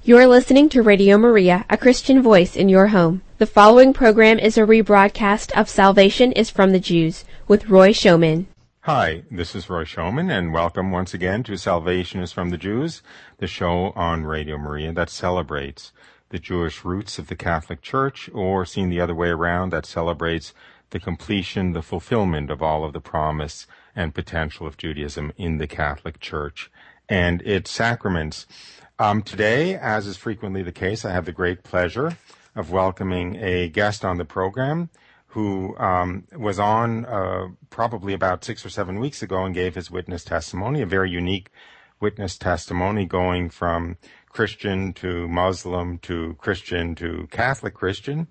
You're listening to Radio Maria, a Christian voice in your home. The following program is a rebroadcast of Salvation is from the Jews with Roy Schoeman. Hi, this is Roy Schoeman, and welcome once again to Salvation is from the Jews, the show on Radio Maria that celebrates the Jewish roots of the Catholic Church, or seen the other way around, that celebrates the completion, the fulfillment of all of the promise and potential of Judaism in the Catholic Church and its sacraments. Today, as is frequently the case, I have the great pleasure of welcoming a guest on the program who was on probably about 6 or 7 weeks ago and gave his witness testimony, a very unique witness testimony going from Christian to Muslim to Christian to Catholic Christian.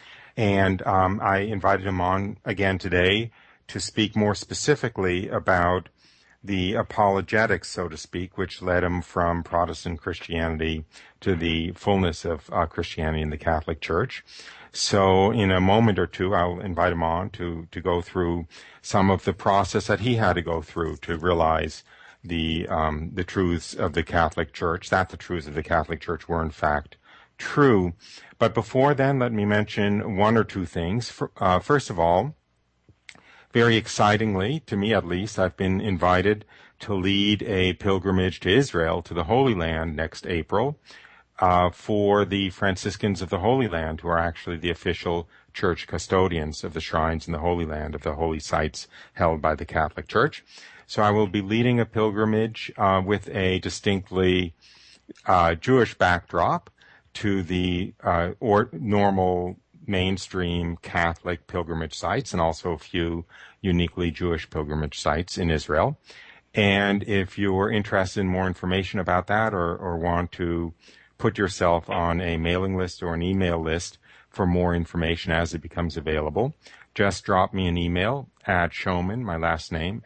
And I invited him on again today to speak more specifically about the apologetics, so to speak, which led him from Protestant Christianity to the fullness of Christianity in the Catholic Church. So in a moment or two, I'll invite him on to go through some of the process that he had to go through to realize the truths of the Catholic Church, that the truths of the Catholic Church were in fact true. But before then, let me mention one or two things. First of all, very excitingly, to me at least, I've been invited to lead a pilgrimage to Israel, to the Holy Land, next April, for the Franciscans of the Holy Land, who are actually the official church custodians of the shrines in the Holy Land, of the holy sites held by the Catholic Church. So I will be leading a pilgrimage with a distinctly Jewish backdrop to the normal mainstream Catholic pilgrimage sites, and also a few uniquely Jewish pilgrimage sites in Israel. And if you're interested in more information about that, or want to put yourself on a mailing list or an email list for more information as it becomes available, just drop me an email at Schoeman, my last name,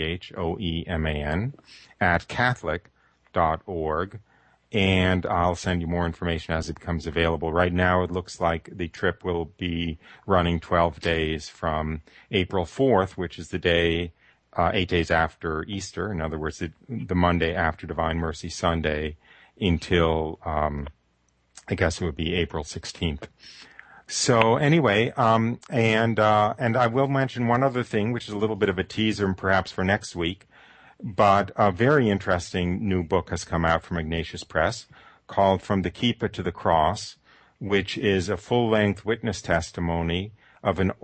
Schoeman, at catholic.org. And I'll send you more information as it becomes available. Right now, it looks like the trip will be running 12 days from April 4th, which is the day, 8 days after Easter. In other words, the Monday after Divine Mercy Sunday, until, I guess it would be April 16th. So anyway, and I will mention one other thing, which is a little bit of a teaser perhaps for next week. But a very interesting new book has come out from Ignatius Press called From the Kippah to the Cross, which is a full-length witness testimony of an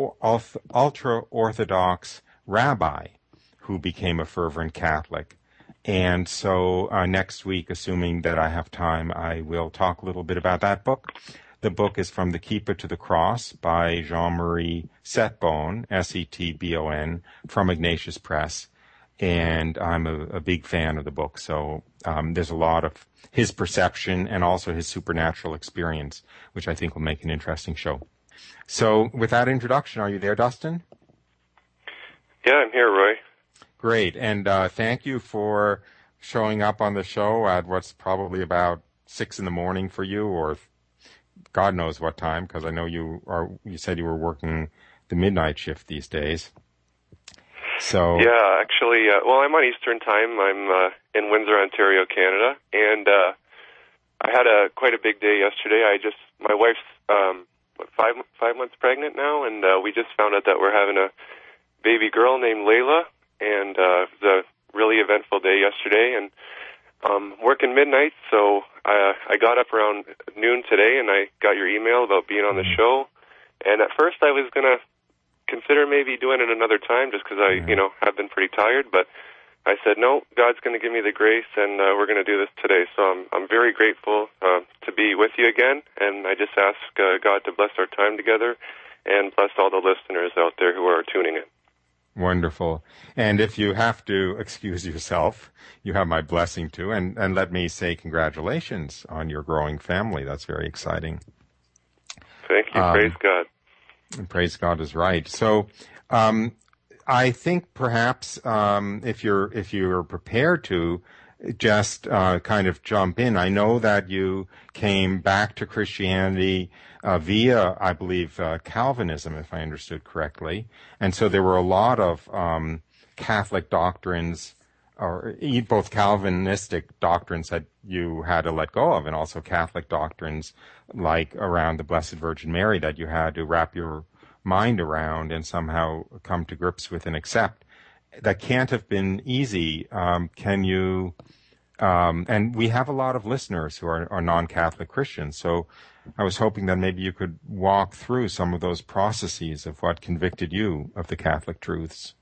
ultra-Orthodox rabbi who became a fervent Catholic. And so next week, assuming that I have time, I will talk a little bit about that book. The book is From the Kippah to the Cross by Jean-Marie Setbon, Setbon, from Ignatius Press. And I'm a big fan of the book, so there's a lot of his perception and also his supernatural experience, which I think will make an interesting show. So with that introduction, are you there, Dustin? Yeah, I'm here, Roy. Great, and thank you for showing up on the show at what's probably about 6 in the morning for you, or God knows what time, because I know you said you were working the midnight shift these days. So yeah, actually, I'm on Eastern Time. I'm in Windsor, Ontario, Canada, and I had quite a big day yesterday. My wife's 5 months pregnant now, and we just found out that we're having a baby girl named Layla, and it was a really eventful day yesterday, and working midnight, so I got up around noon today, and I got your email about being on the show, and at first I was going to consider maybe doing it another time just because I have been pretty tired, but I said, no, God's going to give me the grace, and we're going to do this today. So I'm very grateful to be with you again, and I just ask God to bless our time together and bless all the listeners out there who are tuning in. Wonderful. And if you have to excuse yourself, you have my blessing too, and let me say congratulations on your growing family. That's very exciting. Thank you. Praise God. And praise God is right. So, I think perhaps if you're prepared to just kind of jump in. I know that you came back to Christianity via, I believe, Calvinism, if I understood correctly, and so there were a lot of Catholic doctrines or both Calvinistic doctrines that you had to let go of, and also Catholic doctrines like around the Blessed Virgin Mary that you had to wrap your mind around and somehow come to grips with and accept. That can't have been easy. Can you? And we have a lot of listeners who are non-Catholic Christians, so I was hoping that maybe you could walk through some of those processes of what convicted you of the Catholic truths.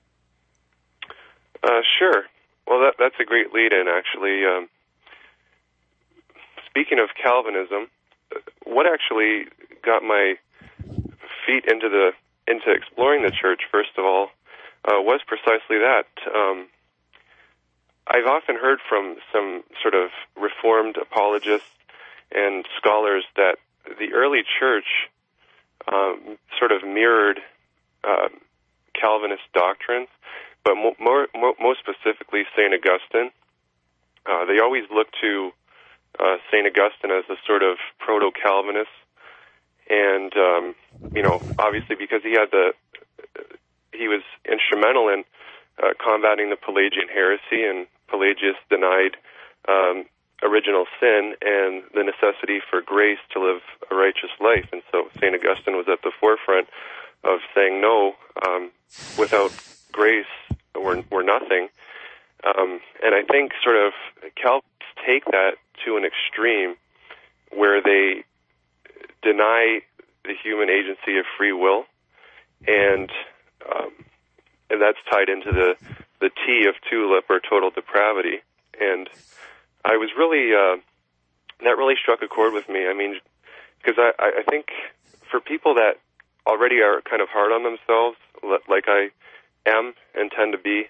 Sure. Well, that's a great lead-in, actually. Speaking of Calvinism, what actually got my feet into exploring the church, first of all, was precisely that. I've often heard from some sort of Reformed apologists and scholars that the early church sort of mirrored Calvinist doctrines, but most specifically St. Augustine. They always look to St. Augustine as a sort of proto-Calvinist, and obviously because he was instrumental in combating the Pelagian heresy, and Pelagius denied original sin and the necessity for grace to live a righteous life. And so St. Augustine was at the forefront of saying, no, without grace, we're nothing. And I think sort of Calvinists take that to an extreme where they deny the human agency of free will, and that's tied into the T of tulip, or total depravity. And I was really, that really struck a chord with me. I mean, because I think for people that already are kind of hard on themselves, like I am and tend to be,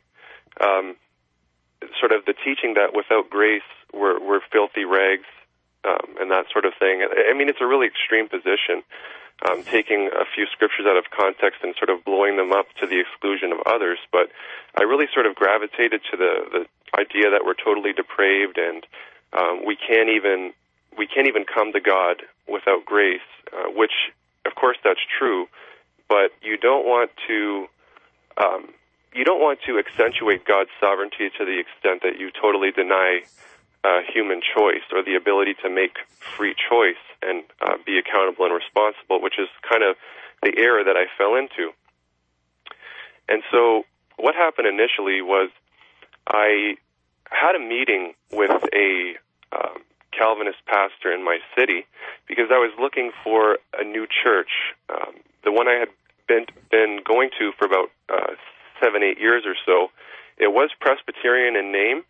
sort of the teaching that without grace we're filthy rags, and that sort of thing. I mean, it's a really extreme position, taking a few scriptures out of context and sort of blowing them up to the exclusion of others. But I really sort of gravitated to the idea that we're totally depraved, and we can't even come to God without grace, which, of course, that's true. But you don't want to accentuate God's sovereignty to the extent that you totally deny human choice, or the ability to make free choice and be accountable and responsible, which is kind of the error that I fell into. And so what happened initially was I had a meeting with a Calvinist pastor in my city because I was looking for a new church. The one I had been going to for about 7-8 years or so, it was Presbyterian in name,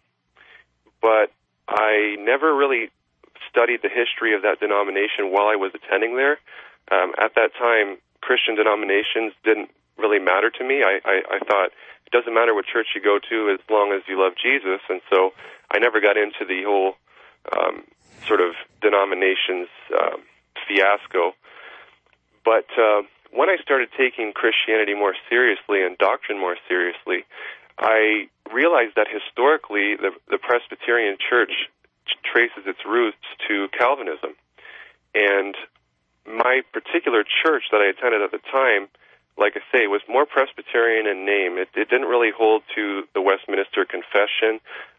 but I never really studied the history of that denomination while I was attending there. At that time, Christian denominations didn't really matter to me. I thought it doesn't matter what church you go to as long as you love Jesus, and so I never got into the whole sort of denominations fiasco. But when I started taking Christianity more seriously and doctrine more seriously, I realized that historically the Presbyterian Church traces its roots to Calvinism. And my particular church that I attended at the time, like I say, was more Presbyterian in name. It didn't really hold to the Westminster Confession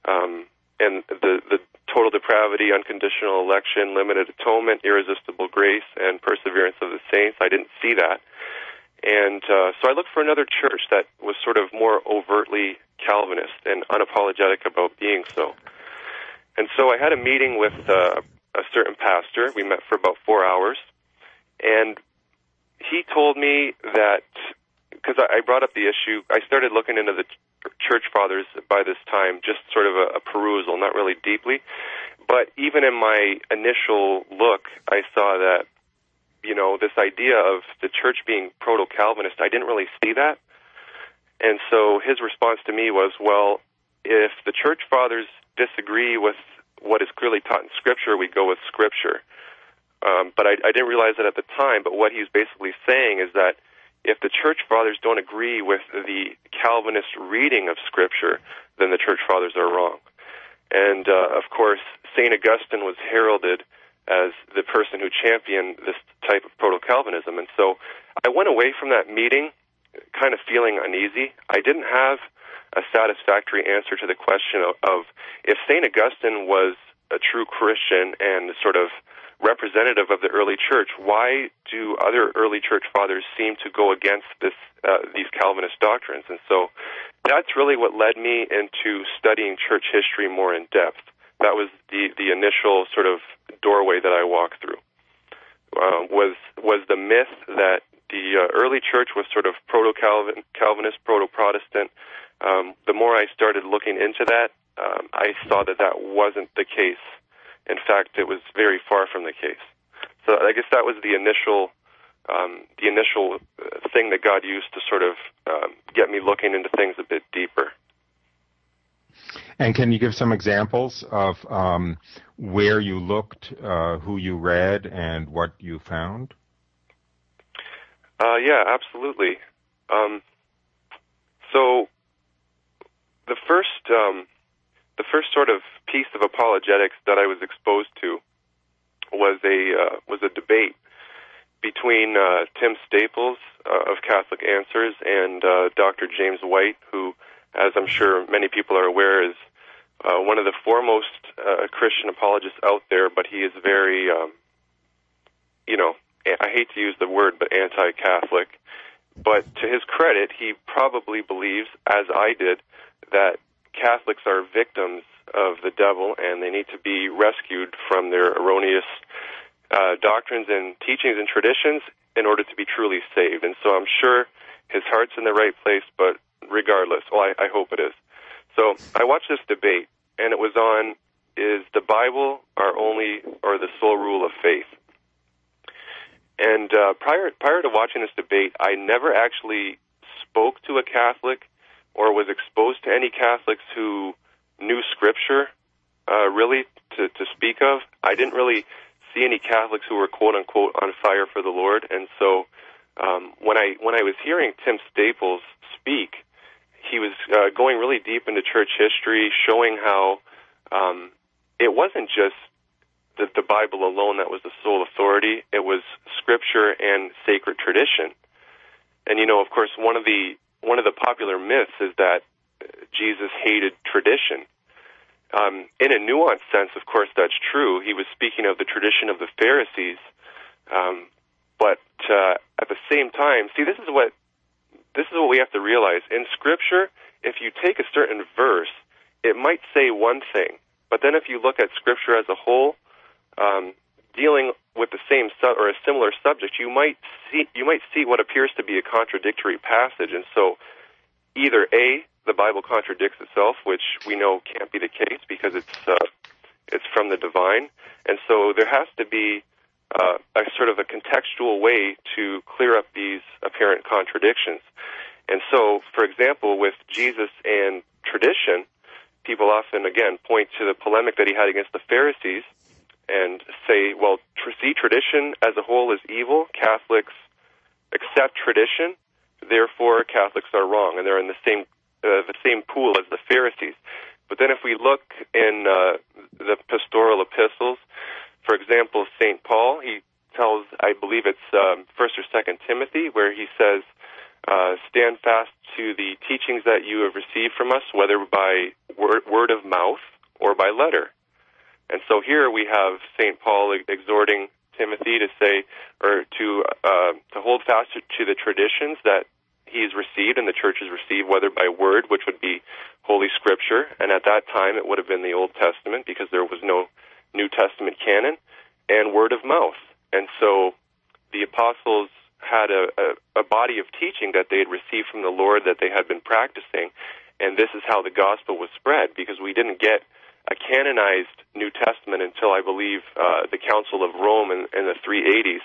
and the total depravity, unconditional election, limited atonement, irresistible grace, and perseverance of the saints. I didn't see that. And so I looked for another church that was sort of more overtly Calvinist and unapologetic about being so. And so I had a meeting with a certain pastor. We met for about 4 hours. And he told me that, because I brought up the issue, I started looking into the church fathers by this time, just sort of a perusal, not really deeply. But even in my initial look, I saw that, this idea of the church being proto-Calvinist, I didn't really see that. And so his response to me was, well, if the church fathers disagree with what is clearly taught in Scripture, we go with Scripture. But I didn't realize it at the time, but what he's basically saying is that if the church fathers don't agree with the Calvinist reading of Scripture, then the church fathers are wrong. And, of course, St. Augustine was heralded as the person who championed this type of proto-Calvinism. And so I went away from that meeting kind of feeling uneasy. I didn't have a satisfactory answer to the question of if St. Augustine was a true Christian and sort of representative of the early church, why do other early church fathers seem to go against these Calvinist doctrines? And so that's really what led me into studying church history more in depth. That was the initial sort of doorway that I walked through. Was the myth that the early church was sort of proto-Calvinist, proto-Protestant. The more I started looking into that, I saw that that wasn't the case. In fact, it was very far from the case. So I guess that was the initial thing that God used to sort of get me looking into things a bit deeper. And can you give some examples of where you looked, who you read, and what you found? Yeah, absolutely. So the first sort of piece of apologetics that I was exposed to was a debate between Tim Staples of Catholic Answers and Dr. James White, who, as I'm sure many people are aware, is one of the foremost Christian apologists out there, but he is very, I hate to use the word, but anti-Catholic. But to his credit, he probably believes, as I did, that Catholics are victims of the devil and they need to be rescued from their erroneous doctrines and teachings and traditions in order to be truly saved. And so I'm sure his heart's in the right place, but regardless, I hope it is. So I watched this debate, and it was on, is the Bible our only or the sole rule of faith? And prior to watching this debate, I never actually spoke to a Catholic or was exposed to any Catholics who knew Scripture, really, to speak of. I didn't really see any Catholics who were, quote-unquote, on fire for the Lord. And so when I was hearing Tim Staples speak, he was going really deep into church history, showing how it wasn't just the Bible alone that was the sole authority. It was Scripture and sacred tradition. And, of course, one of the popular myths is that Jesus hated tradition. In a nuanced sense, of course, that's true. He was speaking of the tradition of the Pharisees. But at the same time, see, this is what we have to realize. In Scripture, if you take a certain verse, it might say one thing, but then if you look at Scripture as a whole, dealing with the same or a similar subject, you might see what appears to be a contradictory passage. And so, either A, the Bible contradicts itself, which we know can't be the case because it's from the divine, and so there has to be a sort of a contextual way to clear up these apparent contradictions. And so, for example, with Jesus and tradition, people often, again, point to the polemic that he had against the Pharisees and say, well, see, tradition as a whole is evil. Catholics accept tradition, therefore Catholics are wrong, and they're in the same pool as the Pharisees. But then if we look in the pastoral epistles, for example, St. Paul, he tells, I believe it's 1 or 2 Timothy, where he says, stand fast to the teachings that you have received from us, whether by word of mouth or by letter. And so here we have St. Paul exhorting Timothy to say, or to hold fast to the traditions that he's received and the church has received, whether by word, which would be Holy Scripture, and at that time it would have been the Old Testament because there was no New Testament canon, and word of mouth. And so the apostles had a body of teaching that they had received from the Lord that they had been practicing, and this is how the gospel was spread, because we didn't get a canonized New Testament until, I believe, the Council of Rome in the 380s,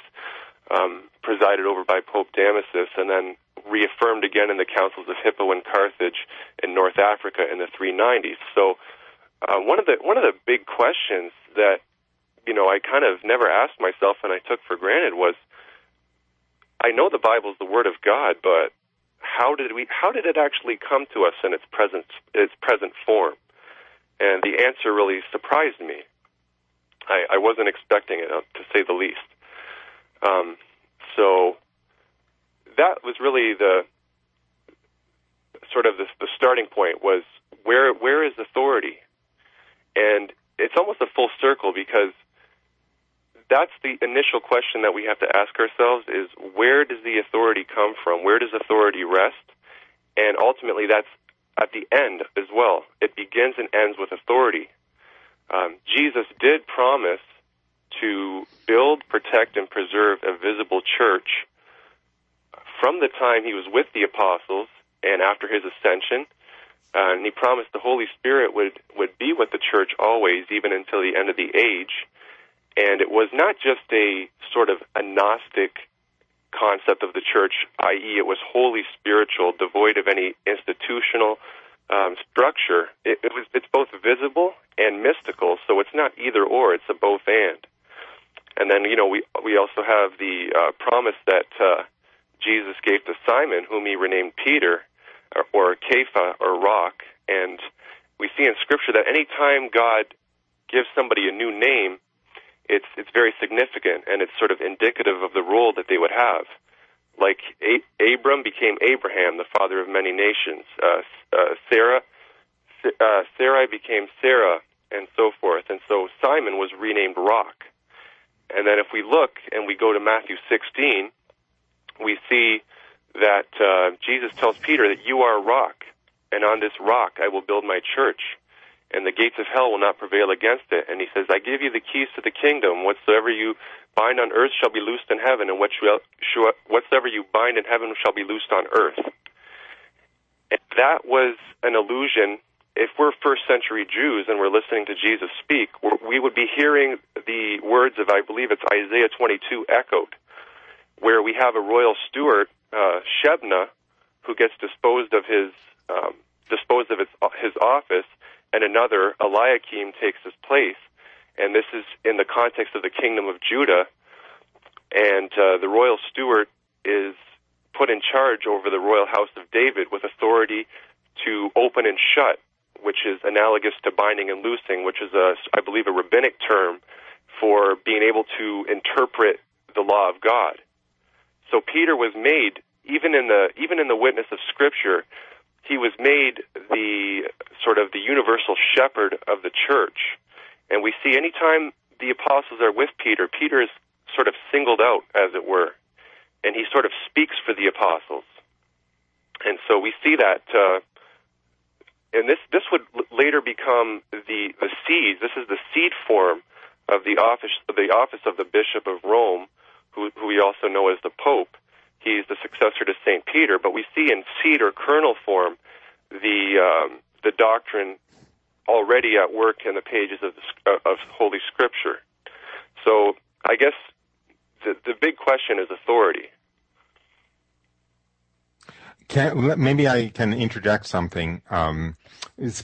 presided over by Pope Damasus, and then reaffirmed again in the Councils of Hippo and Carthage in North Africa in the 390s. So one of the big questions that I kind of never asked myself and I took for granted was, I know the Bible is the Word of God, but how did it actually come to us in its present form? And the answer really surprised me. I wasn't expecting it, to say the least. So that was really the sort of the starting point was where is authority? And it's almost a full circle, because that's the initial question that we have to ask ourselves, is where does the authority come from? Where does authority rest? And ultimately, that's at the end as well. It begins and ends with authority. Jesus did promise to build, protect, and preserve a visible church from the time he was with the apostles and after his ascension. And he promised the Holy Spirit would be with the church always, even until the end of the age. And it was not just a sort of a Gnostic concept of the church, i.e. it was wholly spiritual, devoid of any institutional structure. It's both visible and mystical, so it's not either or, it's a both and. And then, we also have the promise that Jesus gave to Simon, whom he renamed Peter, or Kepha, or Rock. And we see in Scripture that any time God gives somebody a new name, it's very significant, and it's sort of indicative of the role that they would have. Like Abram became Abraham, the father of many nations. Sarai became Sarah, and so forth. And so Simon was renamed Rock. And then if we look and we go to Matthew 16, we see that Jesus tells Peter that you are a rock, and on this rock I will build my church, and the gates of hell will not prevail against it. And he says, I give you the keys to the kingdom. Whatsoever you bind on earth shall be loosed in heaven, and whatsoever you bind in heaven shall be loosed on earth. And that was an allusion. If we're first century Jews and we're listening to Jesus speak, we would be hearing the words of, I believe it's Isaiah 22 echoed, where we have a royal steward, Shebna, who gets disposed of his office, and another, Eliakim, takes his place. And this is in the context of the kingdom of Judah. And the royal steward is put in charge over the royal house of David with authority to open and shut, which is analogous to binding and loosing, which is, I believe, a rabbinic term for being able to interpret the law of God. So Peter was made, even in the witness of Scripture, he was made the sort of the universal shepherd of the church. And we see anytime the apostles are with Peter, Peter is sort of singled out, as it were, and he sort of speaks for the apostles. And so we see that, and this would later become the seed. This is the seed form of the office of the Bishop of Rome, who we also know as the Pope. He's the successor to St. Peter, but we see in seed or kernel form the doctrine already at work in the pages of Holy Scripture. So I guess the big question is authority. Maybe I can interject something. It's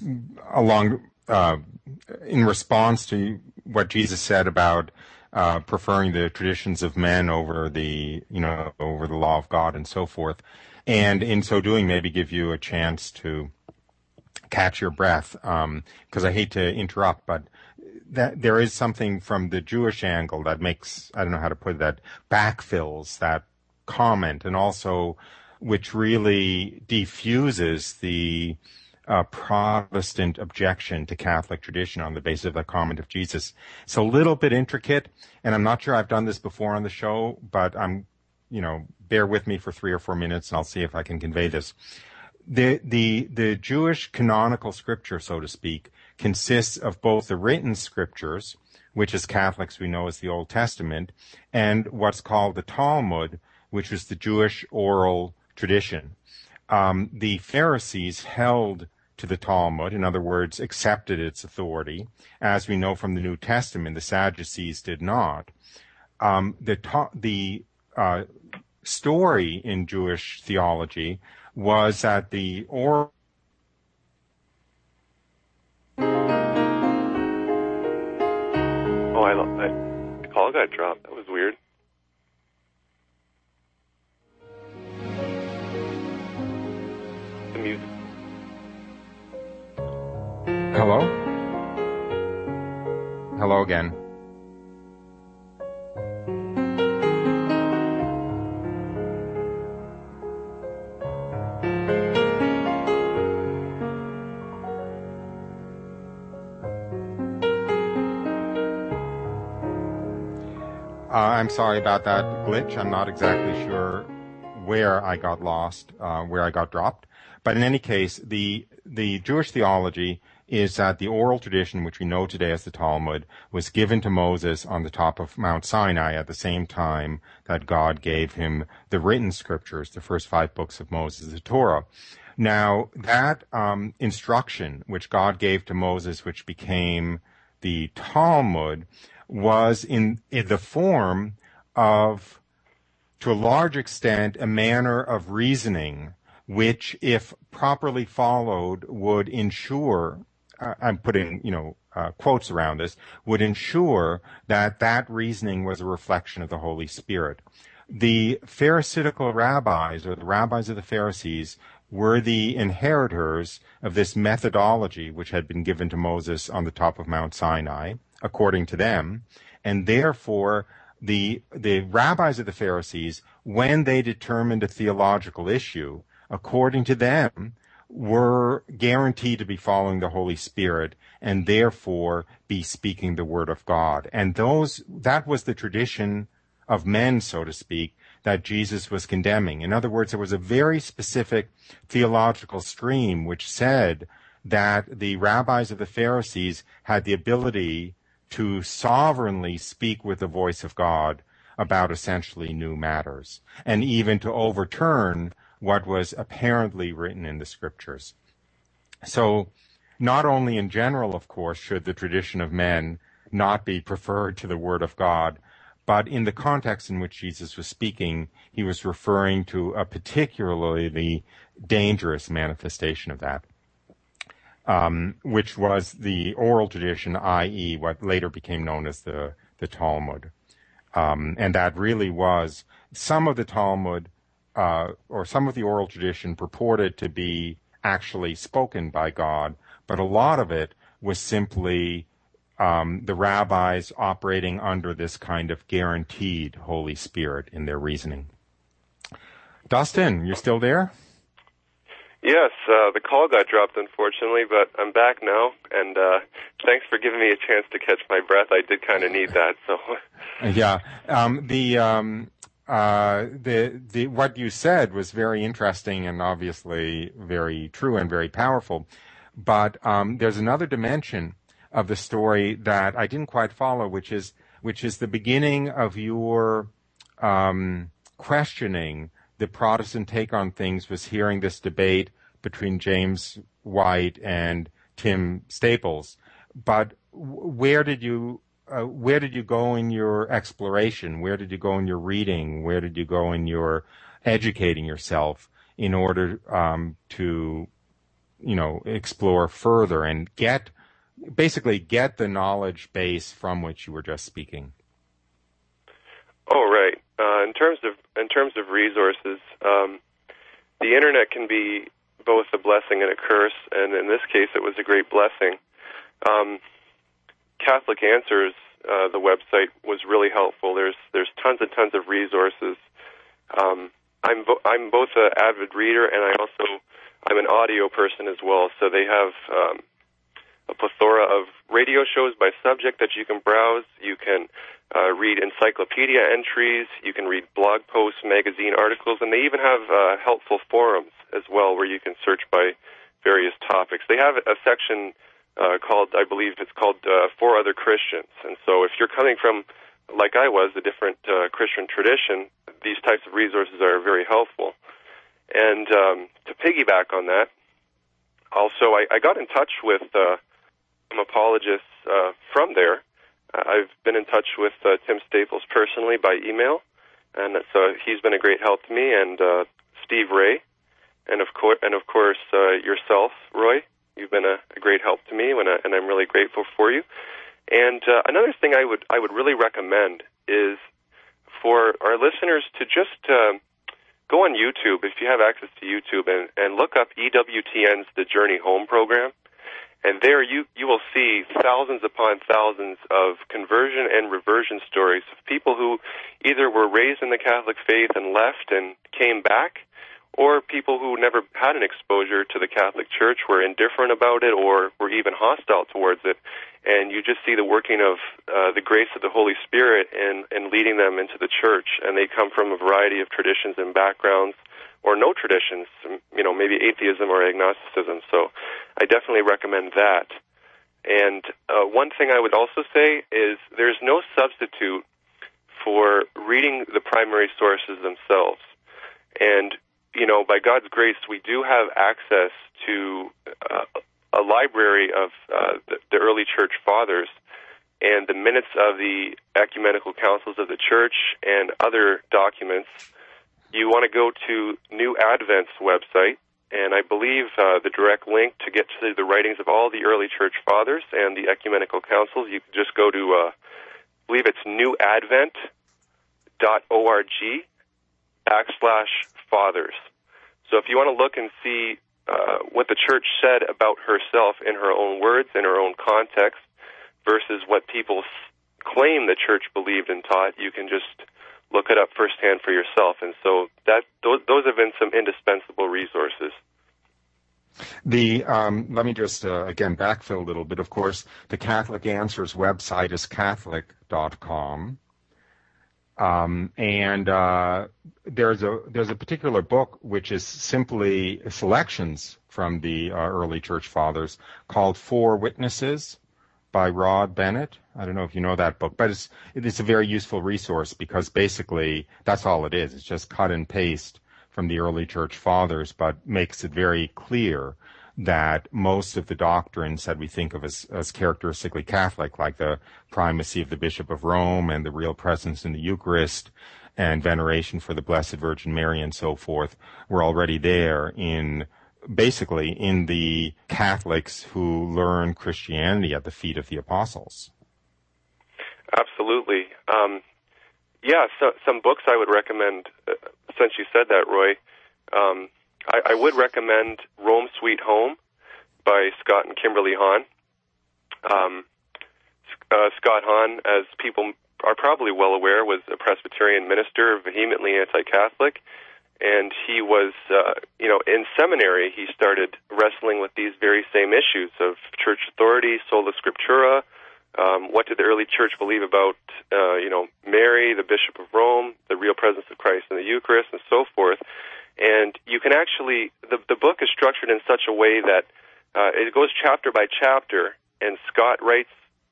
in response to what Jesus said about preferring the traditions of men over the law of God and so forth, and in so doing, maybe give you a chance to catch your breath, because I hate to interrupt, but that there is something from the Jewish angle that makes, I don't know how to put it, that backfills that comment, and also which really defuses the Protestant objection to Catholic tradition on the basis of the comment of Jesus. It's a little bit intricate, and I'm not sure I've done this before on the show, but bear with me for 3 or 4 minutes, and I'll see if I can convey this. The Jewish canonical scripture, so to speak, consists of both the written scriptures, which as Catholics we know as the Old Testament, and what's called the Talmud, which is the Jewish oral tradition. The Pharisees held to the Talmud, in other words, accepted its authority. As we know from the New Testament, the Sadducees did not. The story in Jewish theology was that the oral... The call got dropped. That was weird. The music. Hello? Hello again. I'm sorry about that glitch. I'm not exactly sure where I got lost, where I got dropped. But in any case, the Jewish theology is that the oral tradition, which we know today as the Talmud, was given to Moses on the top of Mount Sinai at the same time that God gave him the written scriptures, the first 5 books of Moses, the Torah. Now, that instruction which God gave to Moses, which became the Talmud, was in the form of, to a large extent, a manner of reasoning which, if properly followed, would ensure, I'm putting, quotes around this, would ensure that that reasoning was a reflection of the Holy Spirit. The Pharisaical rabbis, or the rabbis of the Pharisees, were the inheritors of this methodology which had been given to Moses on the top of Mount Sinai, according to them, and therefore the rabbis of the Pharisees, when they determined a theological issue, according to them, were guaranteed to be following the Holy Spirit and therefore be speaking the word of God. And that was the tradition of men, so to speak, that Jesus was condemning. In other words, there was a very specific theological stream which said that the rabbis of the Pharisees had the ability to sovereignly speak with the voice of God about essentially new matters, and even to overturn what was apparently written in the scriptures. So not only in general, of course, should the tradition of men not be preferred to the word of God, but in the context in which Jesus was speaking, he was referring to a particularly dangerous manifestation of that, which was the oral tradition, i.e. what later became known as the Talmud. And that really was some of the Talmud, or some of the oral tradition purported to be actually spoken by God, but a lot of it was simply the rabbis operating under this kind of guaranteed Holy Spirit in their reasoning. Dustin, you still there? Yes, the call got dropped, unfortunately, but I'm back now, and thanks for giving me a chance to catch my breath. I did kind of need that, so. Yeah. What you said was very interesting and obviously very true and very powerful, but there's another dimension of the story that I didn't quite follow, which is the beginning of your questioning the Protestant take on things, was hearing this debate between James White and Tim Staples. But where did you go in your exploration? Where did you go in your reading? Where did you go in your educating yourself in order to, explore further and basically get the knowledge base from which you were just speaking? Oh, right. In terms of resources, the internet can be both a blessing and a curse, and in this case, it was a great blessing. Catholic Answers, the website, was really helpful. There's tons and tons of resources. I'm both an avid reader, and I'm an audio person as well. So they have a plethora of radio shows by subject that you can browse. You can read encyclopedia entries. You can read blog posts, magazine articles, and they even have helpful forums as well, where you can search by various topics. They have a section I believe it's called For Other Christians. And so if you're coming from, like I was, a different Christian tradition, these types of resources are very helpful. And to piggyback on that, also I got in touch with some apologists from there. I've been in touch with Tim Staples personally by email, and so he's been a great help to me, and Steve Ray, and of course yourself, Roy. You've been a great help to me, and I'm really grateful for you. And another thing I would really recommend is for our listeners to just go on YouTube, if you have access to YouTube, and look up EWTN's The Journey Home program. And there you will see thousands upon thousands of conversion and reversion stories of people who either were raised in the Catholic faith and left and came back, or people who never had an exposure to the Catholic Church, were indifferent about it, or were even hostile towards it. And you just see the working of the grace of the Holy Spirit in leading them into the Church. And they come from a variety of traditions and backgrounds, or no traditions, maybe atheism or agnosticism. So I definitely recommend that. And one thing I would also say is there's no substitute for reading the primary sources themselves. And, by God's grace, we do have access to a library of the early church fathers and the minutes of the ecumenical councils of the church and other documents. You want to go to New Advent's website, and I believe the direct link to get to the writings of all the early church fathers and the ecumenical councils, you can just go to, I believe it's newadvent.org/fathers. So if you want to look and see what the church said about herself in her own words, in her own context, versus what people claim the church believed and taught, you can just look it up firsthand for yourself. And so those have been some indispensable resources. Let me just, again, backfill a little bit. Of course, the Catholic Answers website is Catholic.com. And there's a particular book which is simply selections from the early church fathers called Four Witnesses by Rod Bennett. I don't know if you know that book, but it's a very useful resource because basically that's all it is. It's just cut and paste from the early church fathers, but makes it very clear that most of the doctrines that we think of as characteristically Catholic, like the primacy of the Bishop of Rome and the real presence in the Eucharist and veneration for the Blessed Virgin Mary and so forth, were already there basically in the Catholics who learn Christianity at the feet of the apostles. Absolutely. So some books I would recommend, since you said that, Roy, I would recommend Rome Sweet Home by Scott and Kimberly Hahn. Scott Hahn, as people are probably well aware, was a Presbyterian minister, vehemently anti-Catholic, and he was, in seminary, he started wrestling with these very same issues of church authority, sola scriptura, what did the early church believe about, Mary, the Bishop of Rome, the real presence of Christ in the Eucharist, and so forth. And you can actually, the book is structured in such a way that it goes chapter by chapter, and Scott writes,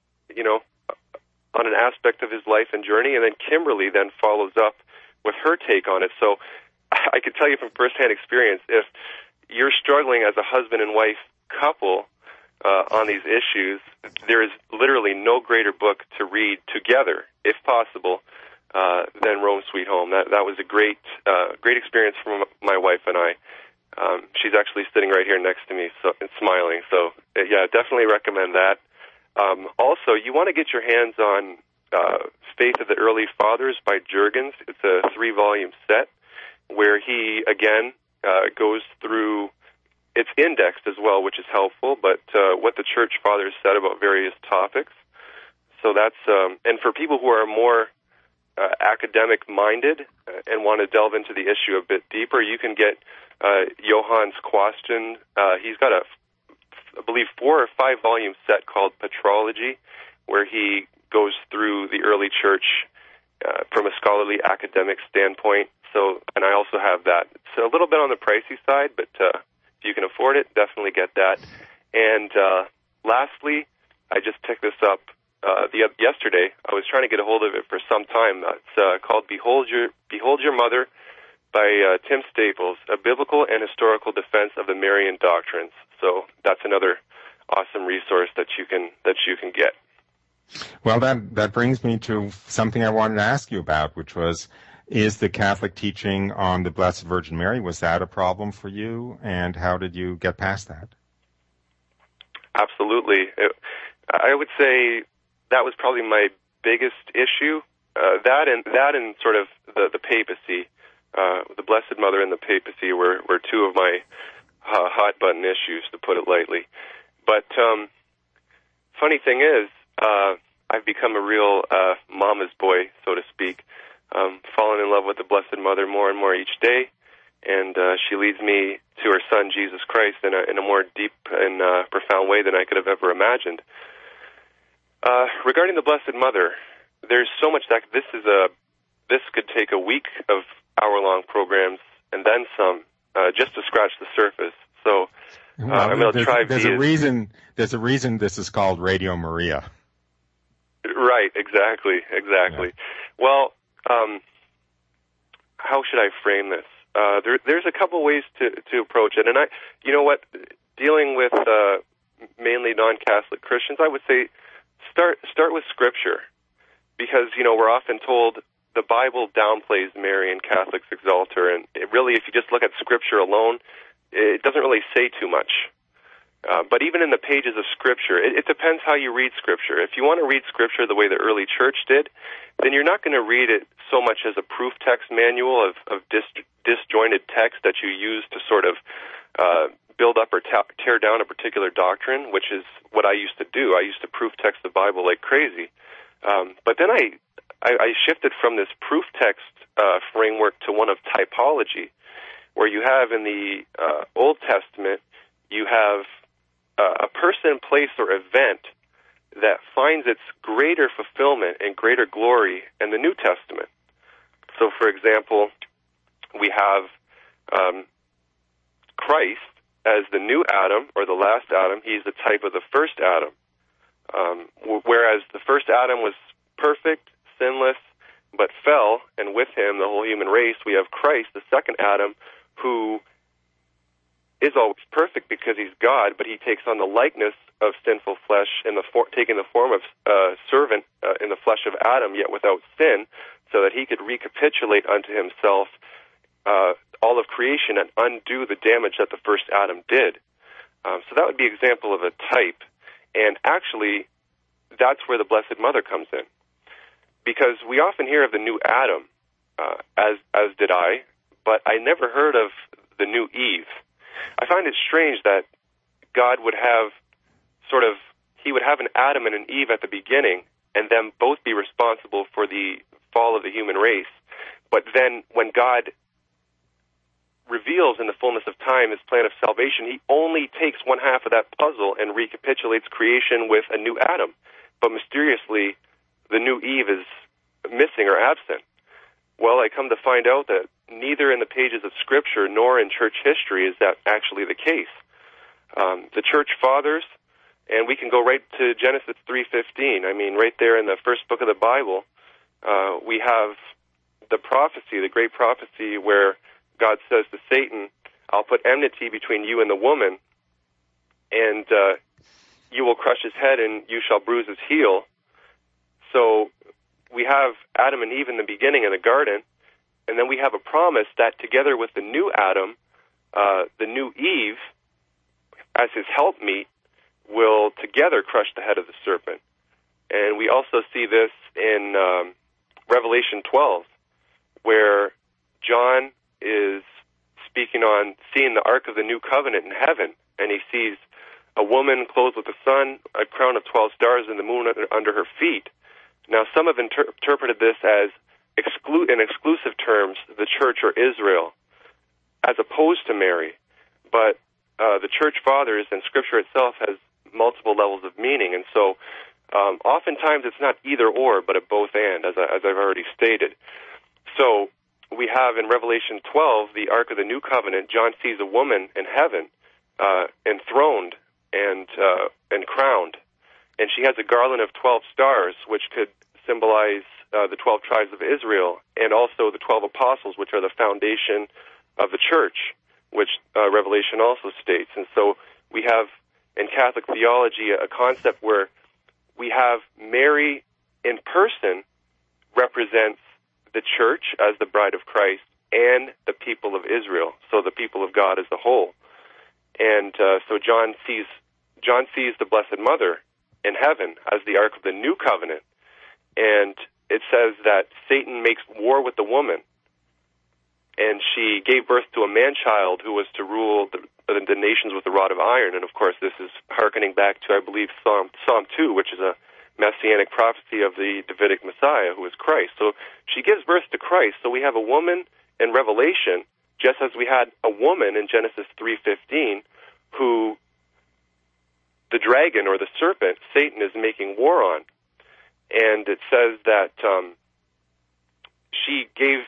on an aspect of his life and journey, and then Kimberly then follows up with her take on it. So I could tell you from firsthand experience, if you're struggling as a husband and wife couple on these issues, there is literally no greater book to read together, if possible, than Rome Sweet Home. That was a great experience for my wife and I. She's actually sitting right here next to me and smiling. So, yeah, definitely recommend that. Also, you want to get your hands on Faith of the Early Fathers by Jurgens. It's a 3-volume set where he, again, goes through, it's indexed as well, which is helpful, but what the Church Fathers said about various topics. So that's, and for people who are more academic-minded and want to delve into the issue a bit deeper, you can get Johannes Kwasten. He's got I believe 4 or 5 volume set called Patrology, where he goes through the early church from a scholarly academic standpoint. So, and I also have that. It's a little bit on the pricey side, but if you can afford it, definitely get that. And lastly, I just picked this up yesterday. I was trying to get a hold of it for some time. It's called Behold Your Mother by Tim Staples, A Biblical and Historical Defense of the Marian Doctrines. So that's another awesome resource that you can get. Well, that brings me to something I wanted to ask you about, which was, is the Catholic teaching on the Blessed Virgin Mary, was that a problem for you, and how did you get past that? Absolutely. I would say that was probably my biggest issue. That and sort of the papacy, the Blessed Mother and the papacy were 2 of my hot button issues, to put it lightly. But funny thing is, I've become a real mama's boy, so to speak, falling in love with the Blessed Mother more and more each day. and she leads me to her Son, Jesus Christ, in a more deep and profound way than I could have ever imagined. Regarding the Blessed Mother, there's so much that this could take a week of hour-long programs and then some, just to scratch the surface. So I'm going to try. There's a reason this is called Radio Maria. Right. Exactly. Yeah. Well, how should I frame this? There's a couple ways to approach it, and you know what, dealing with mainly non-Catholic Christians, I would say start with Scripture, because we're often told the Bible downplays Mary and Catholics exalt her, and really, if you just look at Scripture alone, it doesn't really say too much. But even in the pages of Scripture, it depends how you read Scripture. If you want to read Scripture the way the early church did, then you're not going to read it so much as a proof text manual of disjointed text that you use to sort of build up or tear down a particular doctrine, which is what I used to do. I used to proof text the Bible like crazy. But then I shifted from this proof text framework to one of typology, where you have in the Old Testament, you have a person, place, or event that finds its greater fulfillment and greater glory in the New Testament. So, for example, we have Christ as the new Adam, or the last Adam. He's the type of the first Adam. Whereas the first Adam was perfect, sinless, but fell, and with him, the whole human race, we have Christ, the second Adam, who is always perfect because he's God, but he takes on the likeness of sinful flesh, taking the form of servant in the flesh of Adam, yet without sin, so that he could recapitulate unto himself all of creation and undo the damage that the first Adam did. So that would be an example of a type. And actually, that's where the Blessed Mother comes in. Because we often hear of the new Adam, as did I, but I never heard of the new Eve. I find it strange that God would have he would have an Adam and an Eve at the beginning, and them both be responsible for the fall of the human race. But then when God reveals in the fullness of time his plan of salvation, he only takes one half of that puzzle and recapitulates creation with a new Adam. But mysteriously, the new Eve is missing or absent. Well, I come to find out that neither in the pages of Scripture nor in church history is that actually the case. The church fathers, and we can go right to Genesis 3:15. I mean, right there in the first book of the Bible, we have the prophecy, the great prophecy, where God says to Satan, I'll put enmity between you and the woman, and you will crush his head and you shall bruise his heel. So we have Adam and Eve in the beginning in the garden, and then we have a promise that together with the new Adam, the new Eve, as his helpmeet, will together crush the head of the serpent. And we also see this in Revelation 12, where John is speaking on seeing the Ark of the New Covenant in heaven, and he sees a woman clothed with the sun, a crown of 12 stars, and the moon under her feet. Now, some have interpreted this as, in exclusive terms, the church or Israel, as opposed to Mary. But the church fathers and Scripture itself has multiple levels of meaning, and so oftentimes it's not either or, but a both and, as I've already stated. So we have in Revelation 12, the Ark of the New Covenant. John sees a woman in heaven, enthroned and crowned, and she has a garland of 12 stars, which could symbolize the 12 tribes of Israel, and also the 12 apostles, which are the foundation of the church, which Revelation also states. And so we have in Catholic theology a concept where we have Mary in person represents the church as the bride of Christ and the people of Israel, so the people of God as a whole. And so John sees the Blessed Mother in heaven as the Ark of the New Covenant, and it says that Satan makes war with the woman, and she gave birth to a man-child who was to rule the nations with a rod of iron. And of course, this is hearkening back to, I believe, Psalm 2, which is a messianic prophecy of the Davidic Messiah, who is Christ. So she gives birth to Christ. So we have a woman in Revelation just as we had a woman in Genesis 3:15 who the dragon or the serpent, Satan, is making war on. And it says that she gave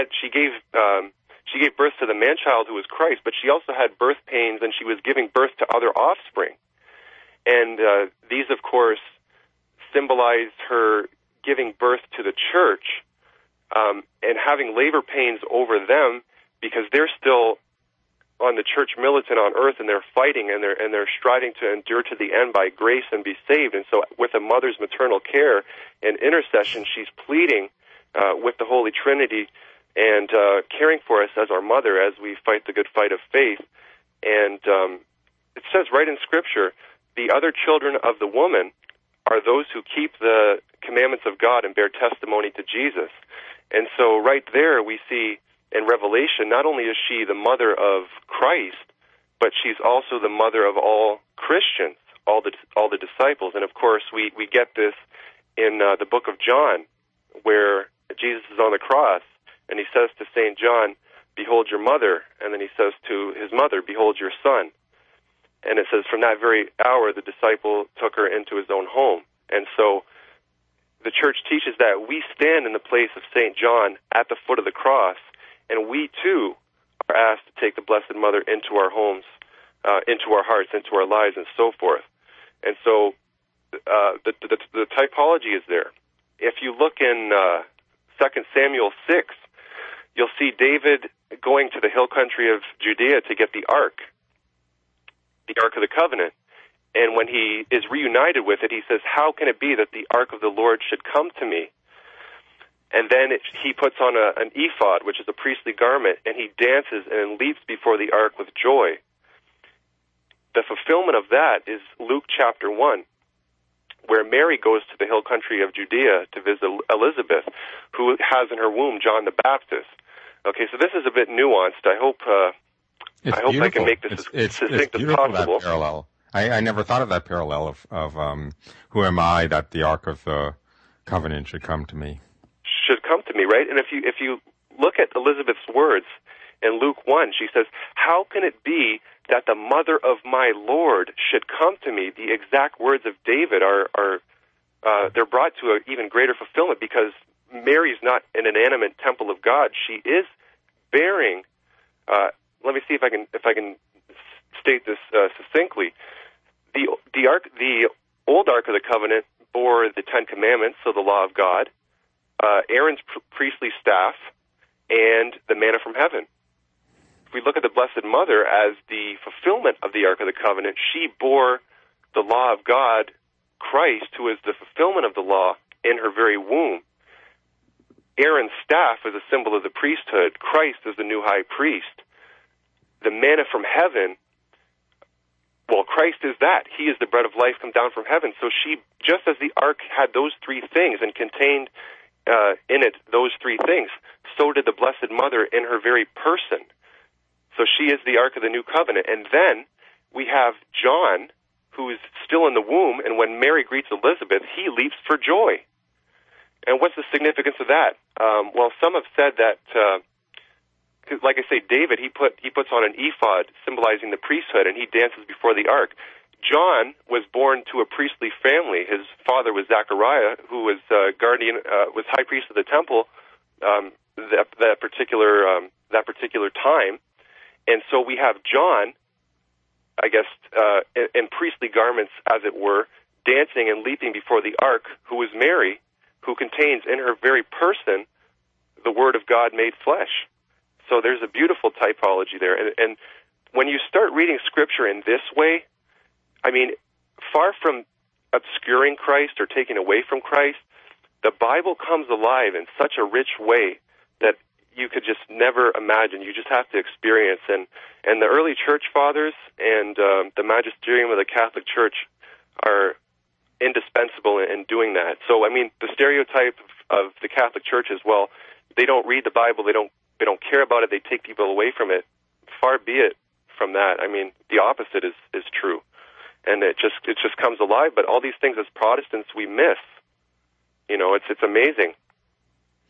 birth to the man-child who was Christ, but she also had birth pains, and she was giving birth to other offspring. And these, of course, symbolize her giving birth to the church and having labor pains over them because they're still on the church militant on earth, and they're fighting, and they're striving to endure to the end by grace and be saved. And so with a mother's maternal care and intercession, she's pleading with the Holy Trinity and caring for us as our mother as we fight the good fight of faith. And it says right in Scripture, the other children of the woman are those who keep the commandments of God and bear testimony to Jesus. And so right there we see in Revelation, not only is she the mother of Christ, but she's also the mother of all Christians, all the disciples. And of course, we get this in the book of John, where Jesus is on the cross, and he says to St. John, "Behold your mother," and then he says to his mother, "Behold your son." And it says from that very hour, the disciple took her into his own home. And so the church teaches that we stand in the place of St. John at the foot of the cross, and we, too, are asked to take the Blessed Mother into our homes, into our hearts, into our lives, and so forth. And so the typology is there. If you look in 2 Samuel 6, you'll see David going to the hill country of Judea to get the Ark of the Covenant. And when he is reunited with it, he says, "How can it be that the Ark of the Lord should come to me?" And then he puts on an ephod, which is a priestly garment, and he dances and leaps before the ark with joy. The fulfillment of that is Luke chapter 1, where Mary goes to the hill country of Judea to visit Elizabeth, who has in her womb John the Baptist. Okay, so this is a bit nuanced. I hope I can make this as succinct as possible. That parallel. I never thought of that parallel of who am I that the Ark of the Covenant should come to me. Should come to me, right? And if you look at Elizabeth's words in Luke 1, she says, "How can it be that the mother of my Lord should come to me?" The exact words of David are they're brought to an even greater fulfillment because Mary's not an inanimate temple of God. She is bearing. Let me see if I can state this succinctly. The old Ark of the Covenant bore the Ten Commandments, so the law of God, Aaron's priestly staff, and the manna from heaven. If we look at the Blessed Mother as the fulfillment of the Ark of the Covenant, she bore the law of God, Christ, who is the fulfillment of the law, in her very womb. Aaron's staff is a symbol of the priesthood. Christ is the new high priest. The manna from heaven, well, Christ is that. He is the bread of life come down from heaven. So she, just as the ark had those three things and contained in it those three things, so did the Blessed Mother in her very person. So she is the Ark of the New Covenant. And then we have John, who is still in the womb, and when Mary greets Elizabeth, he leaps for joy. And what's the significance of that? Well, some have said that, like I say, David, he puts on an ephod symbolizing the priesthood, and he dances before the ark. John was born to a priestly family. His father was Zechariah, who was was high priest of the temple that particular time. And so we have John, I guess, in priestly garments, as it were, dancing and leaping before the ark, who is Mary, who contains in her very person the Word of God made flesh. So there's a beautiful typology there. And when you start reading Scripture in this way, I mean, far from obscuring Christ or taking away from Christ, the Bible comes alive in such a rich way that you could just never imagine. You just have to experience. And the early church fathers and the magisterium of the Catholic Church are indispensable in doing that. So, I mean, the stereotype of the Catholic Church is, well, they don't read the Bible, they don't care about it, they take people away from it. Far be it from that. I mean, the opposite is true. And it just comes alive. But all these things as Protestants we miss. You know, it's amazing.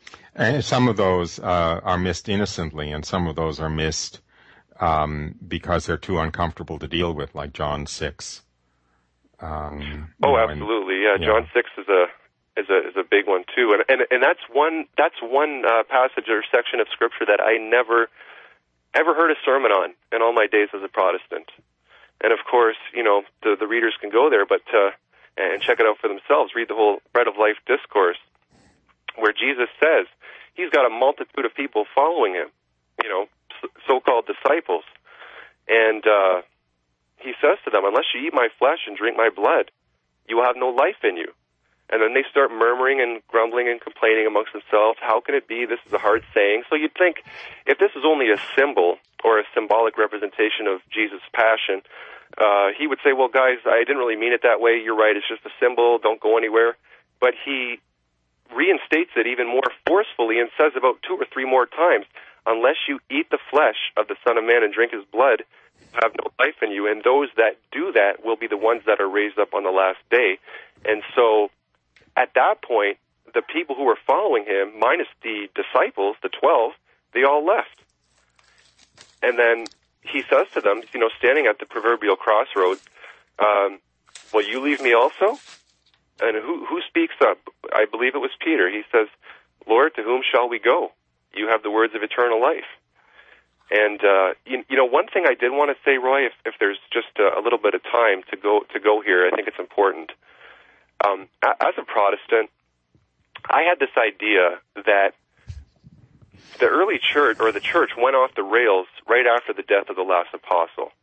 And some of those are missed innocently, and some of those are missed because they're too uncomfortable to deal with, like John 6. Absolutely, yeah. John 6 is a big one too, and that's one passage or section of Scripture that I never ever heard a sermon on in all my days as a Protestant. And of course, the readers can go there, but and check it out for themselves. Read the whole Bread of Life discourse, where Jesus says he's got a multitude of people following him, so-called disciples, and he says to them, "Unless you eat my flesh and drink my blood, you will have no life in you." And then they start murmuring and grumbling and complaining amongst themselves. How can it be? This is a hard saying. So you'd think if this is only a symbol or a symbolic representation of Jesus' passion, he would say, well, guys, I didn't really mean it that way. You're right. It's just a symbol. Don't go anywhere. But he reinstates it even more forcefully and says about 2 or 3 more times, unless you eat the flesh of the Son of Man and drink his blood, you have no life in you. And those that do that will be the ones that are raised up on the last day. And so at that point, the people who were following him, minus the disciples, the 12, they all left. And then he says to them, standing at the proverbial crossroads, will you leave me also? And who speaks up? I believe it was Peter. He says, Lord, to whom shall we go? You have the words of eternal life. And, one thing I did want to say, Roy, if there's just a little bit of time to go here, I think it's important. As a Protestant, I had this idea that the early church, or the church, went off the rails right after the death of the last apostle.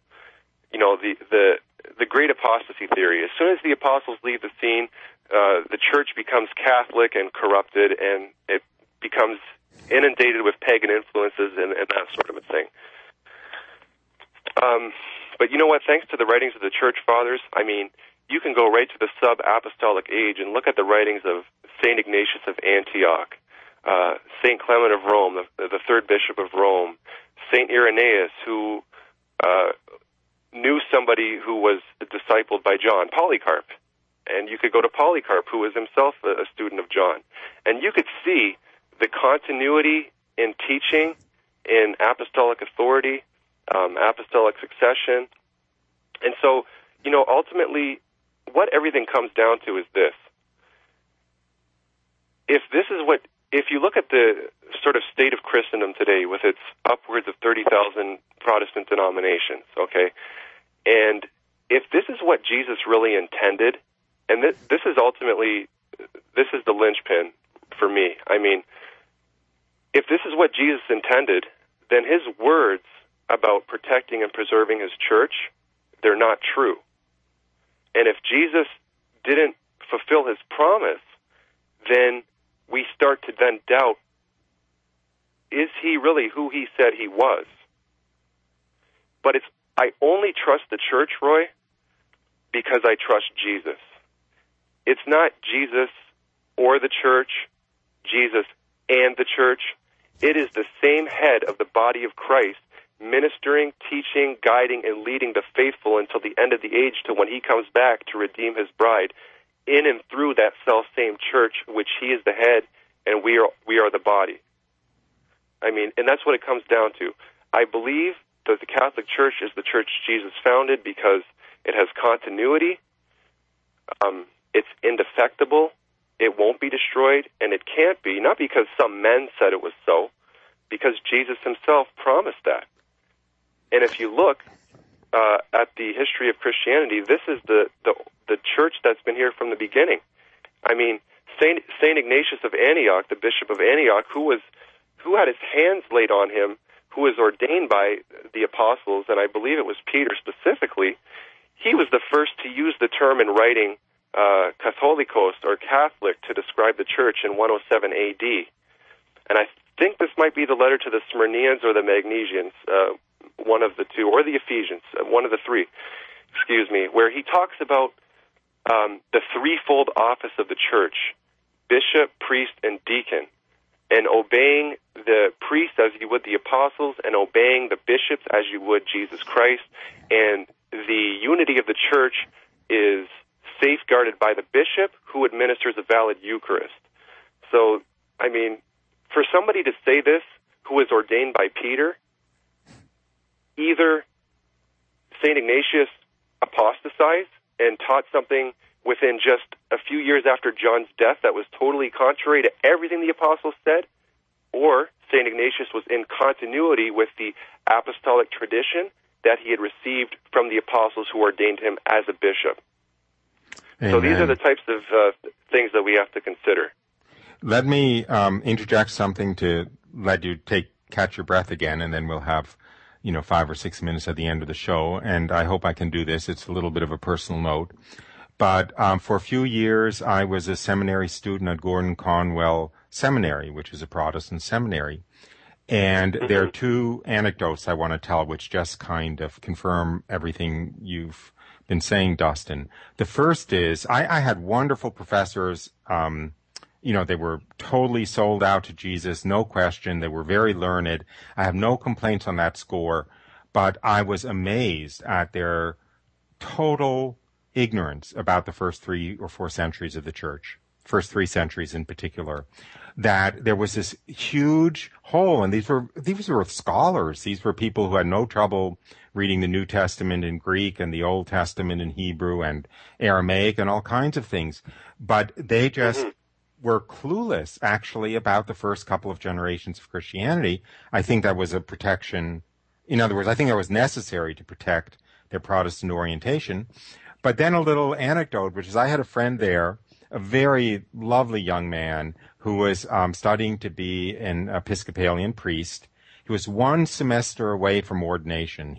The great apostasy theory. As soon as the apostles leave the scene, the church becomes Catholic and corrupted, and it becomes inundated with pagan influences and that sort of a thing. But you know what? Thanks to the writings of the church fathers, you can go right to the sub-apostolic age and look at the writings of St. Ignatius of Antioch, St. Clement of Rome, the third bishop of Rome, St. Irenaeus, who knew somebody who was discipled by John, Polycarp. And you could go to Polycarp, who was himself a student of John. And you could see the continuity in teaching, in apostolic authority, apostolic succession. And so, ultimately, what everything comes down to is this. If you look at the sort of state of Christendom today with its upwards of 30,000 Protestant denominations, okay, and if this is what Jesus really intended, and this is the linchpin for me. If this is what Jesus intended, then his words about protecting and preserving his church, they're not true. And if Jesus didn't fulfill his promise, then we start to then doubt, is he really who he said he was? But I only trust the church, Roy, because I trust Jesus. It's not Jesus or the church, Jesus and the church. It is the same head of the body of Christ, ministering, teaching, guiding, and leading the faithful until the end of the age, to when he comes back to redeem his bride, in and through that self-same church, which he is the head, and we are the body. And that's what it comes down to. I believe that the Catholic Church is the church Jesus founded because it has continuity, it's indefectible, it won't be destroyed, and it can't be, not because some men said it was so, because Jesus himself promised that. And if you look at the history of Christianity, this is the church that's been here from the beginning. Saint Ignatius of Antioch, the bishop of Antioch, who had his hands laid on him, who was ordained by the apostles, and I believe it was Peter specifically, he was the first to use the term in writing Catholicos, or Catholic, to describe the church in 107 AD. And I think this might be the letter to the Smyrnians or the Magnesians, one of the two, or the Ephesians, one of the three, where he talks about the threefold office of the church, bishop, priest, and deacon, and obeying the priests as you would the apostles, and obeying the bishops as you would Jesus Christ. And the unity of the church is safeguarded by the bishop, who administers a valid Eucharist. So, for somebody to say this who was ordained by Peter, either St. Ignatius apostatized and taught something within just a few years after John's death that was totally contrary to everything the apostles said, or St. Ignatius was in continuity with the apostolic tradition that he had received from the apostles who ordained him as a bishop. Amen. So these are the types of things that we have to consider. Let me interject something to let you catch your breath again, and then we'll have 5 or 6 minutes at the end of the show, and I hope I can do this. It's a little bit of a personal note. But for a few years, I was a seminary student at Gordon Conwell Seminary, which is a Protestant seminary. And there are two anecdotes I want to tell which just kind of confirm everything you've been saying, Dustin. The first is I had wonderful professors. They were totally sold out to Jesus, no question. They were very learned. I have no complaints on that score. But I was amazed at their total ignorance about the first 3 or 4 centuries of the church, first 3 centuries in particular, that there was this huge hole. And these were scholars. These were people who had no trouble reading the New Testament in Greek and the Old Testament in Hebrew and Aramaic and all kinds of things. But they just were clueless, actually, about the first couple of generations of Christianity. I think that was a protection. In other words, I think that was necessary to protect their Protestant orientation. But then a little anecdote, which is I had a friend there, a very lovely young man who was studying to be an Episcopalian priest. He was 1 semester away from ordination.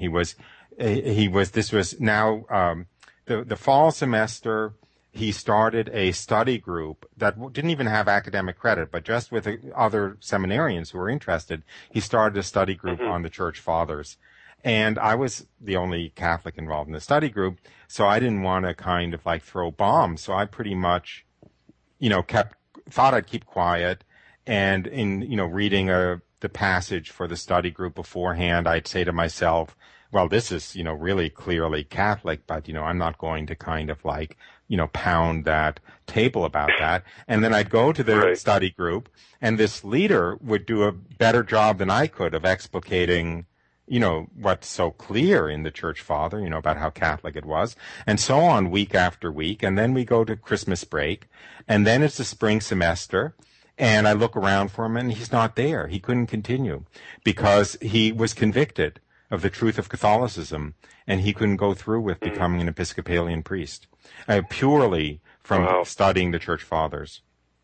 This was now the fall semester. He started a study group that didn't even have academic credit, but just with other seminarians who were interested, he started a study group on the Church Fathers. And I was the only Catholic involved in the study group, so I didn't want to kind of like throw bombs. So I pretty much, thought I'd keep quiet. And in, reading the passage for the study group beforehand, I'd say to myself, well, this is, really clearly Catholic, but, I'm not going to kind of like, pound that table about that. And then I'd go to the study group, and this leader would do a better job than I could of explicating what's so clear in the Church Father, about how Catholic it was, and so on week after week. And then we go to Christmas break, and then it's the spring semester, and I look around for him, and he's not there. He couldn't continue because he was convicted of the truth of Catholicism, and he couldn't go through with becoming an Episcopalian priest, purely from studying the Church Fathers.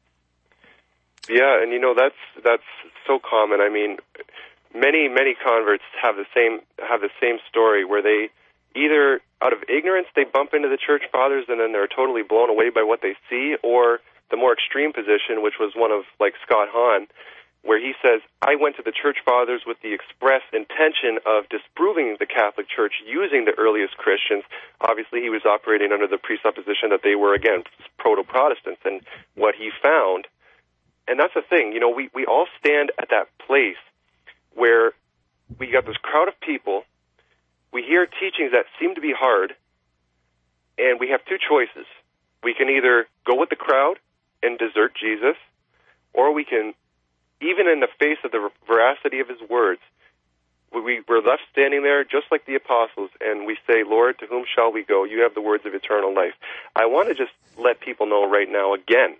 Yeah, and that's so common. I mean, many converts have the same story where they either out of ignorance they bump into the Church Fathers and then they're totally blown away by what they see, or the more extreme position, which was one of like Scott Hahn, where he says, I went to the Church Fathers with the express intention of disproving the Catholic Church using the earliest Christians. Obviously, he was operating under the presupposition that they were, again, proto-Protestants. And what he found, and that's the thing, we all stand at that place where we got this crowd of people, we hear teachings that seem to be hard, and we have 2 choices. We can either go with the crowd and desert Jesus, or we can, even in the face of the veracity of his words, we're left standing there just like the apostles, and we say, Lord, to whom shall we go? You have the words of eternal life. I want to just let people know right now again,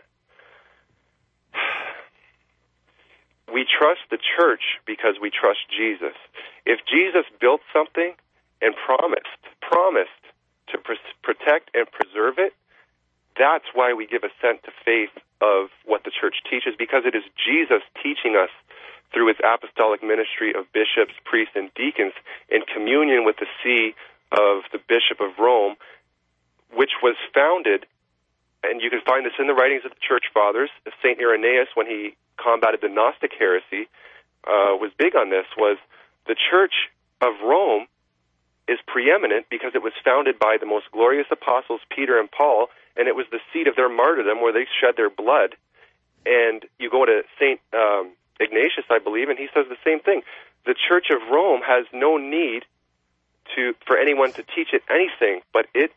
we trust the church because we trust Jesus. If Jesus built something and promised to protect and preserve it, that's why we give assent to faith of what the church teaches, because it is Jesus teaching us through his apostolic ministry of bishops, priests, and deacons in communion with the see of the Bishop of Rome, which was founded, and you can find this in the writings of the Church Fathers. St. Irenaeus, when he combated the Gnostic heresy, was big on this, was the Church of Rome is preeminent because it was founded by the most glorious apostles, Peter and Paul, and it was the seat of their martyrdom where they shed their blood. And you go to St. Ignatius, I believe, and he says the same thing. The Church of Rome has no need for anyone to teach it anything, but it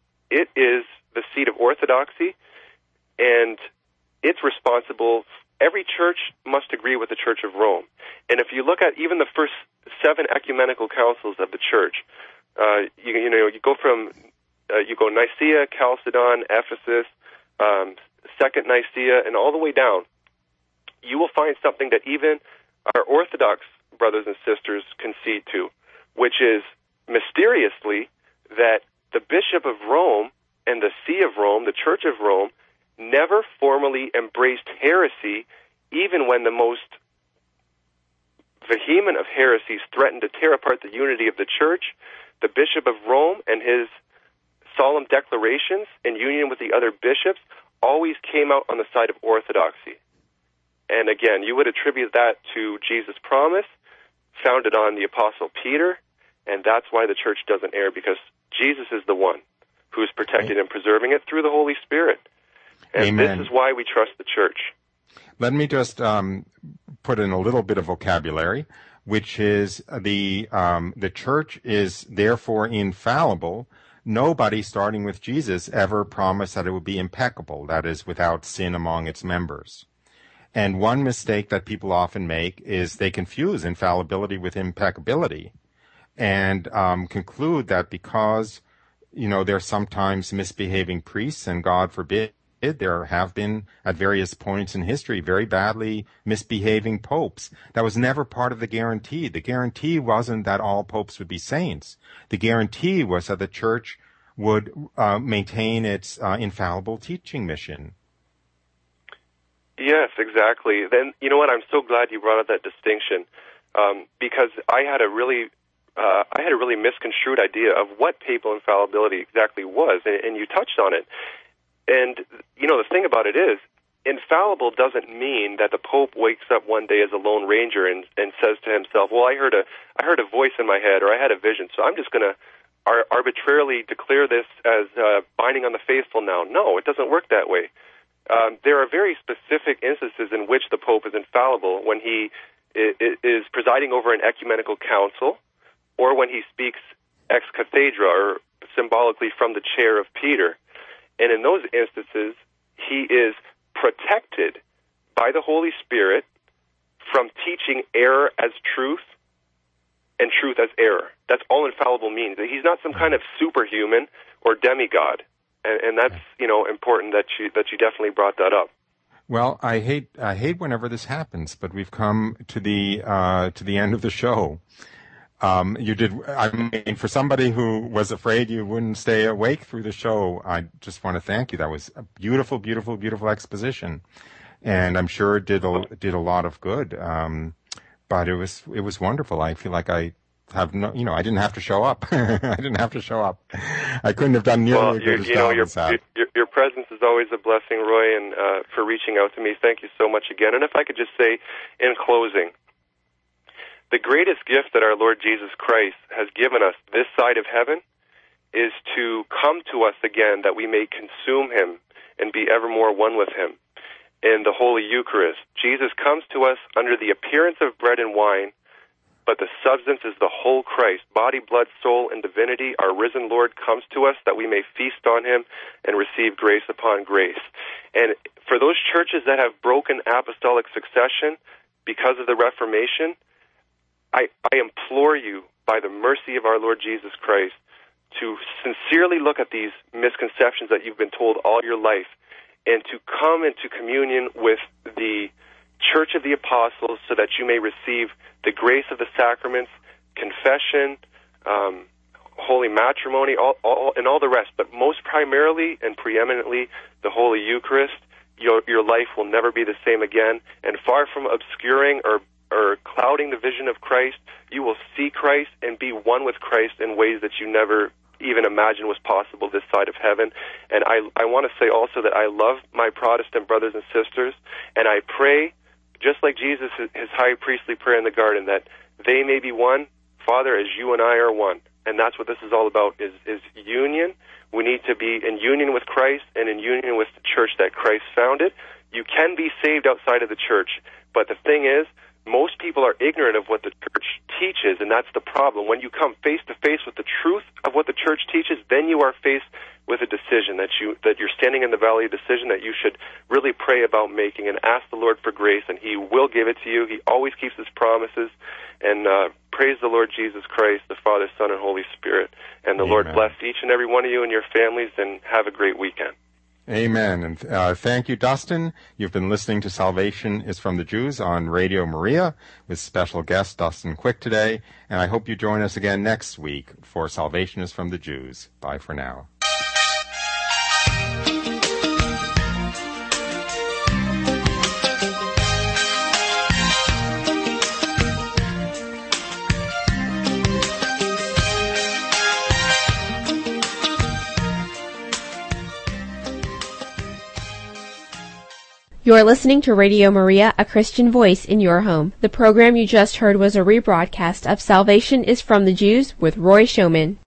is the seat of orthodoxy, and it's responsible. every church must agree with the Church of Rome. And if you look at even the first 7 ecumenical councils of the church, you go Nicaea, Chalcedon, Ephesus, Second Nicaea, and all the way down, you will find something that even our Orthodox brothers and sisters concede to, which is mysteriously that the Bishop of Rome and the See of Rome, the Church of Rome, never formally embraced heresy, even when the most vehement of heresies threatened to tear apart the unity of the Church. The Bishop of Rome and his solemn declarations in union with the other bishops always came out on the side of orthodoxy. And again, you would attribute that to Jesus' promise, founded on the Apostle Peter, and that's why the Church doesn't err, because Jesus is the one who is protecting and preserving it through the Holy Spirit. And Amen. This is why we trust the Church. Let me just put in a little bit of vocabulary, which is the Church is therefore infallible. Nobody, starting with Jesus, ever promised that it would be impeccable, that is, without sin among its members. And one mistake that people often make is they confuse infallibility with impeccability and conclude that because, they're sometimes misbehaving priests, and God forbid, there have been, at various points in history, very badly misbehaving popes. That was never part of the guarantee. The guarantee wasn't that all popes would be saints. The guarantee was that the Church would maintain its infallible teaching mission. Yes, exactly. Then, you know what? I'm so glad you brought up that distinction, because I had a really misconstrued idea of what papal infallibility exactly was, and you touched on it. And, the thing about it is, infallible doesn't mean that the Pope wakes up one day as a Lone Ranger and says to himself, well, I heard a voice in my head, or I had a vision, so I'm just going to arbitrarily declare this as binding on the faithful now. No, it doesn't work that way. There are very specific instances in which the Pope is infallible, when he is presiding over an ecumenical council, or when he speaks ex cathedra, or symbolically from the chair of Peter. And in those instances, he is protected by the Holy Spirit from teaching error as truth and truth as error. That's all infallible means. He's not some kind of superhuman or demigod. And that's, important that you definitely brought that up. Well, I hate whenever this happens, but we've come to the end of the show. For somebody who was afraid you wouldn't stay awake through the show, I just want to thank you. That was a beautiful, beautiful, beautiful exposition. And I'm sure it did a lot of good. But it was wonderful. I feel like I didn't have to show up. I couldn't have done nearly as good a job as that. Your presence is always a blessing, Roy, and for reaching out to me. Thank you so much again. And if I could just say in closing, the greatest gift that our Lord Jesus Christ has given us this side of heaven is to come to us again, that we may consume him and be evermore one with him. In the Holy Eucharist, Jesus comes to us under the appearance of bread and wine, but the substance is the whole Christ. Body, blood, soul, and divinity, our risen Lord comes to us that we may feast on him and receive grace upon grace. And for those churches that have broken apostolic succession because of the Reformation, I implore you, by the mercy of our Lord Jesus Christ, to sincerely look at these misconceptions that you've been told all your life, and to come into communion with the Church of the Apostles, so that you may receive the grace of the sacraments, confession, holy matrimony, and all the rest. But most primarily and preeminently, the Holy Eucharist. Your life will never be the same again. And far from obscuring or clouding the vision of Christ, you will see Christ and be one with Christ in ways that you never even imagined was possible this side of heaven. And I want to say also that I love my Protestant brothers and sisters, and I pray, just like Jesus, his high priestly prayer in the garden, that they may be one, Father, as you and I are one. And that's what this is all about, is union. We need to be in union with Christ and in union with the church that Christ founded. You can be saved outside of the church, but the thing is, most people are ignorant of what the church teaches, and that's the problem. When you come face to face with the truth of what the church teaches, then you are faced with a decision that you're standing in the valley of decision that you should really pray about making and ask the Lord for grace, and He will give it to you. He always keeps His promises. And praise the Lord Jesus Christ, the Father, Son, and Holy Spirit. And the Amen. Lord bless each and every one of you and your families, and have a great weekend. Amen. And thank you, Dustin. You've been listening to Salvation is from the Jews on Radio Maria with special guest Dustin Quick today. And I hope you join us again next week for Salvation is from the Jews. Bye for now. You're listening to Radio Maria, a Christian voice in your home. The program you just heard was a rebroadcast of Salvation is from the Jews with Roy Schoeman.